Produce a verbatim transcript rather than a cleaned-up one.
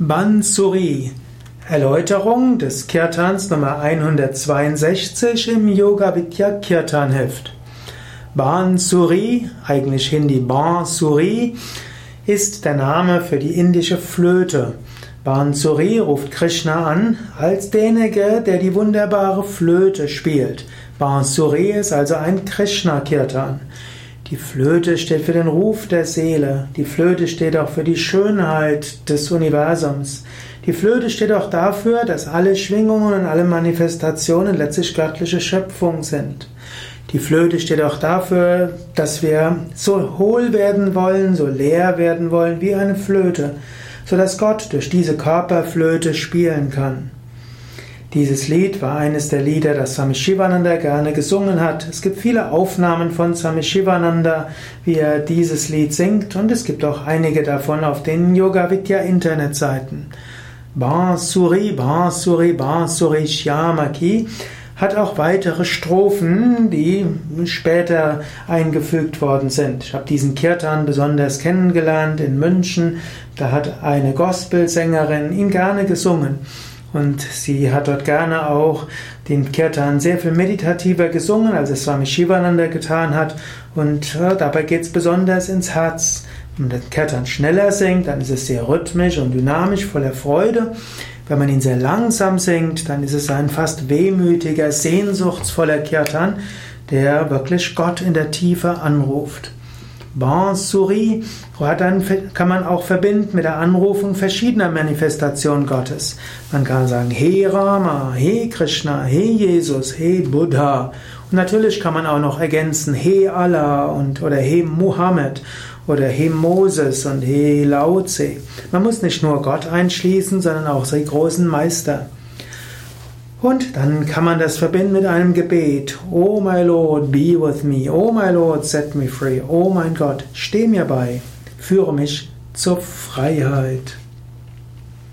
Bansuri. Erläuterung des Kirtans Nummer hundertzweiundsechzig im Yoga Vidya Kirtan Heft. Bansuri, eigentlich Hindi Bansuri, ist der Name für die indische Flöte. Bansuri ruft Krishna an als derjenige, der die wunderbare Flöte spielt. Bansuri ist also ein Krishna-Kirtan. Die Flöte steht für den Ruf der Seele. Die Flöte steht auch für die Schönheit des Universums. Die Flöte steht auch dafür, dass alle Schwingungen und alle Manifestationen letztlich göttliche Schöpfung sind. Die Flöte steht auch dafür, dass wir so hohl werden wollen, so leer werden wollen wie eine Flöte, sodass Gott durch diese Körperflöte spielen kann. Dieses Lied war eines der Lieder, das Swami Shivananda gerne gesungen hat. Es gibt viele Aufnahmen von Swami Shivananda, wie er dieses Lied singt, und es gibt auch einige davon auf den Yoga Vidya Internetseiten. Bansuri, Bansuri, Bansuri Shyamaki hat auch weitere Strophen, die später eingefügt worden sind. Ich habe diesen Kirtan besonders kennengelernt in München. Da hat eine Gospelsängerin ihn gerne gesungen. Und sie hat dort gerne auch den Kirtan sehr viel meditativer gesungen, als es Swami Shivananda getan hat. Und äh, dabei geht es besonders ins Herz. Wenn man den Kirtan schneller singt, dann ist es sehr rhythmisch und dynamisch, voller Freude. Wenn man ihn sehr langsam singt, dann ist es ein fast wehmütiger, sehnsuchtsvoller Kirtan, der wirklich Gott in der Tiefe anruft. Bansuri kann man auch verbinden mit der Anrufung verschiedener Manifestationen Gottes. Man kann sagen, He Rama, He Krishna, He Jesus, He Buddha. Und natürlich kann man auch noch ergänzen, He Allah und, oder He Muhammad oder He Moses und He Lao Tse. Man muss nicht nur Gott einschließen, sondern auch die großen Meister. Und dann kann man das verbinden mit einem Gebet. Oh my Lord, be with me. Oh my Lord, set me free. Oh mein Gott, steh mir bei. Führe mich zur Freiheit.